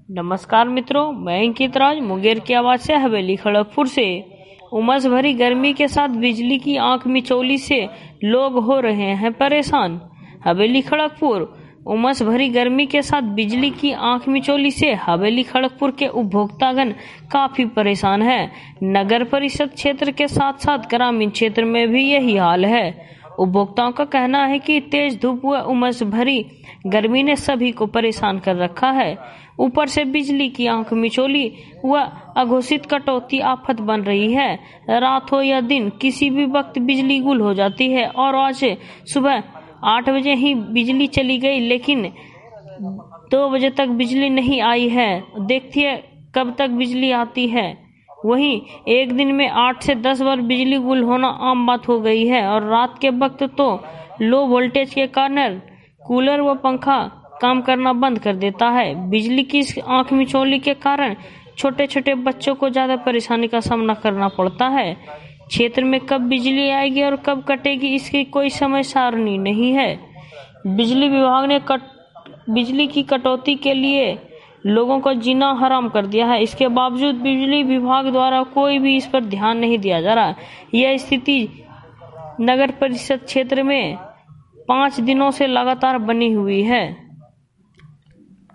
नमस्कार मित्रों, मैं अंकित राज मुंगेर की आवाज से हवेली खड़गपुर से। उमस भरी गर्मी के साथ बिजली की आंख मिचौली से लोग हो रहे हैं परेशान। हवेली खड़गपुर। उमस भरी गर्मी के साथ बिजली की आंख मिचौली से हवेली खड़गपुर के उपभोक्तागण काफी परेशान हैं। नगर परिषद क्षेत्र के साथ साथ ग्रामीण क्षेत्र में भी यही हाल है। उपभोक्ताओं का कहना है कि तेज धूप व उमस भरी गर्मी ने सभी को परेशान कर रखा है। ऊपर से बिजली की आंख मिचौली व अघोषित कटौती आफत बन रही है। रात हो या दिन किसी भी वक्त बिजली गुल हो जाती है और आज सुबह 8 बजे ही बिजली चली गई, लेकिन 2 बजे तक बिजली नहीं आई है। देखिए कब तक बिजली आती है। वहीं एक दिन में 8 से 10 बार बिजली गुल होना आम बात हो गई है और रात के वक्त तो लो वोल्टेज के कारण कूलर व पंखा काम करना बंद कर देता है। बिजली की इस आंख मिचौली के कारण छोटे छोटे बच्चों को ज्यादा परेशानी का सामना करना पड़ता है। क्षेत्र में कब बिजली आएगी और कब कटेगी, इसकी कोई समय सारणी नहीं है। बिजली विभाग ने बिजली की कटौती के लिए लोगों को जीना हराम कर दिया है। इसके बावजूद बिजली विभाग द्वारा कोई भी इस पर ध्यान नहीं दिया जा रहा। यह स्थिति नगर परिषद क्षेत्र में 5 दिनों से लगातार बनी हुई है।